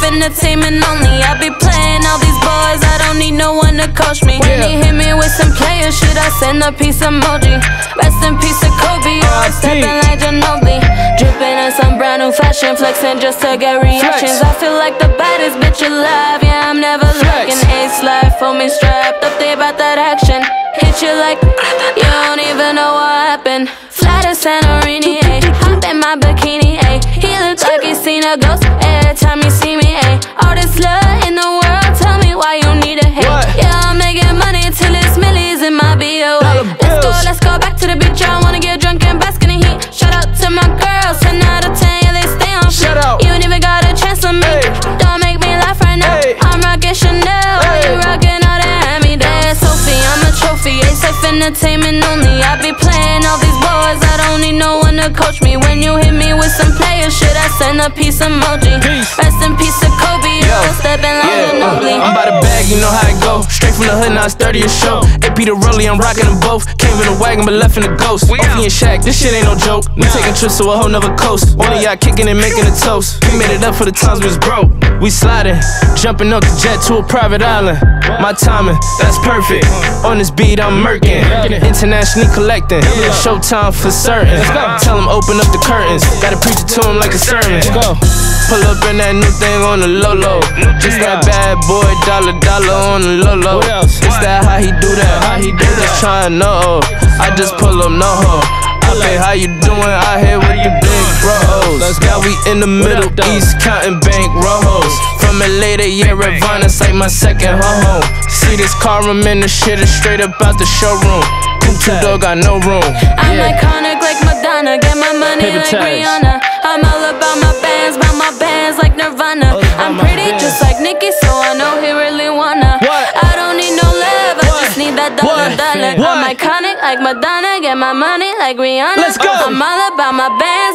safe entertainment only. I be playing all these boys, I don't need no one to coach me. When he hit me with some player shit, I send a peace emoji. Rest in peace to Kobe, I'm stepping like Ginobili. Dripping in some brand new fashion, flexing just to get reactions. I feel like the baddest bitch alive, yeah, I'm never looking. Ace life for me strapped up, they bout that action. Hit you like, you don't even know what happened. Fly to Santorini, ayy, hop in my bikini, ayy. He looks like he's seen a ghost every time you see me, ayy. All this love in the world, tell me why you need a hate. Yeah, I'm making money till it's millies in my BOA. Let's go back to the beach, I wanna get drunk and bask in the heat. Shout out to my girls, 10 out of 10, yeah, they stay on fleek. You ain't even got a chance on me, don't make me laugh right now. I'm rockin' Chanel, you rockin' all that hand-me-down. Sophie, I'm a trophy, safe entertainment only. I be playing all these boys, I don't need no one to coach me. When you hit me with some player shit, I send a peace emoji. Rest in peace to Kobe, stepping like Ginobili. I'm by the bag, you know how it go. Straight from the hood, now it's 30 a show. AP to Rollie, I'm rocking them both. Came in a wagon, but left in a ghost. Ophie and Shaq, this shit ain't no joke. We taking trips to a whole nother coast. One of y'all kicking and making a toast. We made it up for the times we was broke. We sliding, jumping up the jet to a private island. My timing, that's perfect. On this beat, I'm murking. Internationally collecting. Showtime for certain. Tell them open up the curtains. Gotta preach it to them like a sermon. Pull up in that new thing on the low-low. Just that bad boy, dollar on the low-low. It's that how he do that. Just tryna know. I just pull up, no ho. Okay, how you doing out here with the big bros? Now we in the Middle East counting bank rolls. From LA to Yerevan, it's like my second home. See this car, I'm in the shit, is straight up out the showroom. Two-door got no room. I'm iconic like Madonna, get my money like Rihanna. I'm all about my bands like Nirvana. I'm pretty just like Nicki, so I know he really wanna. I don't need no love, I just need that dollar. I'm iconic like Madonna, get my money like Rihanna. I'm all about my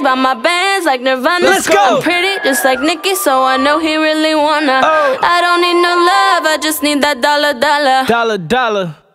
bands like Nirvana. I'm pretty just like Nicki, so I know he really wanna. I don't need no love, I just need that dollar.